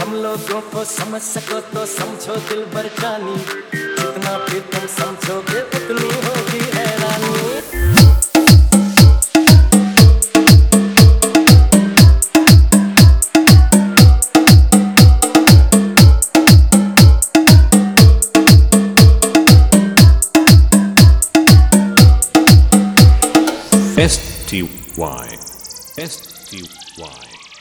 हम लोगों को समझ सको तो समझो दिल भर जानी, जितना भी तुम समझोगे उतनी होगी हैरानी। STY STY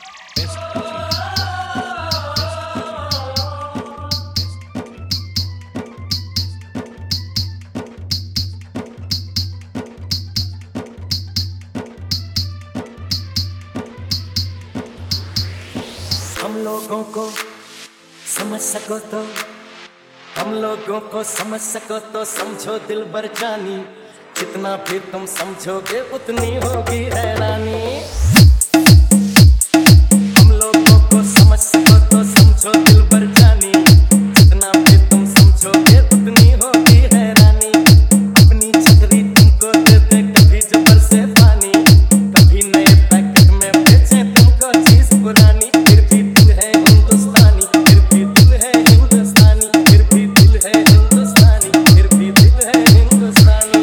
हम लोगों को समझ सको तो, हम लोगों को समझ सको तो समझो दिल भर जानी, जितना भी तुम समझोगे उतनी होगी हैरानी। हम लोगों को समझ सको तो समझो दिल भर जानी, जितना भी तुम समझोगे उतनी होगी हैरानी। अपनी छतरी तुमको दे दे कभी जबर से पानी, कभी नए पैकेट में बेचे तुमको चीज पुरानी, फिर भी दिल है हिंदुस्तानी, फिर भी दिल है हिंदुस्तानी, फिर भी दिल है हिंदुस्तानी, फिर भी दिल है हिंदुस्तानी।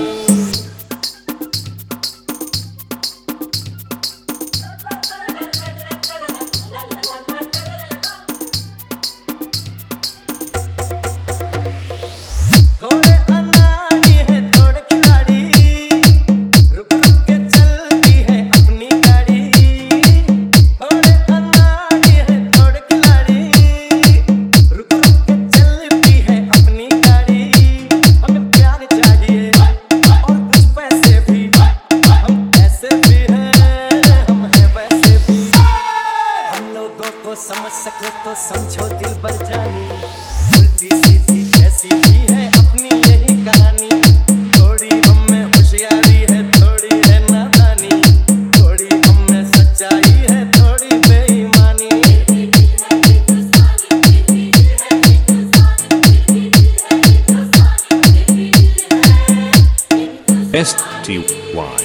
थोड़े अनाड़ी है थोड़े खिलाड़ी, रुक रुक के चलती है अपनी गाड़ी। थोड़े अनाड़ी है थोड़े खिलाड़ी, रुक रुक के चलती है अपनी गाड़ी। हमें प्यार चाहिए और कुछ पैसे भी, हम ऐसे भी हैं, हम हैं वैसे भी। हम लोगों को समझ सको तो समझो दिल भर जानी, उल्टी सीधी कैसी भी है अपनी यही कहानी। थोड़ी हम में होशियारी है थोड़ी है नादानी, थोड़ी हम में सच्चाई है थोड़ी बेईमानी। STY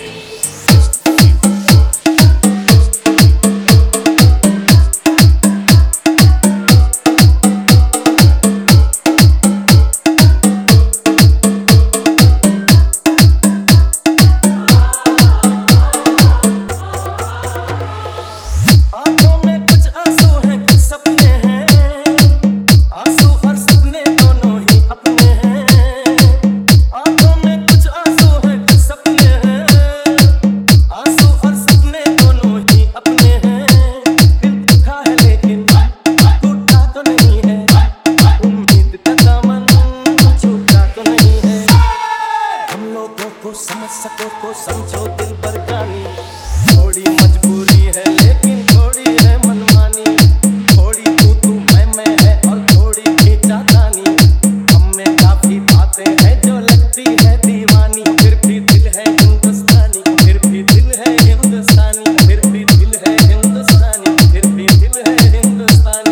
आंखों में कुछ आंसू हैं कुछ सपने हैं, आंसू और सपने दोनों ही अपने हैं। आंखों में कुछ आंसू हैं कुछ सपने हैं, आंसू और सपने दोनों ही अपने हैं। दिल दुखा है लेकिन टूटा तो नहीं है, उम्मीद का दामन छूटा तो नहीं है। हम लोगों को समझ सको तो समझो दिल भर जानी, थोड़ी मजबूरी है लेकिन थोड़ी है मनमानी। थोड़ी तू मैं है और थोड़ी खींचातानी, हम में काफी बातें हैं जो लगती है दीवानी। फिर भी दिल है हिंदुस्तानी, फिर भी दिल है हिंदुस्तानी, फिर भी दिल है हिंदुस्तानी, फिर भी दिल है हिंदुस्तानी।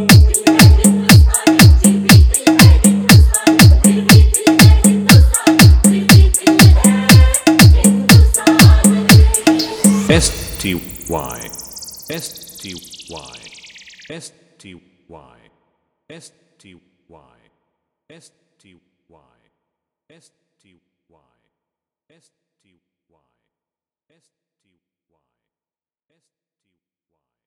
STY STY STY STY STY STY STY STY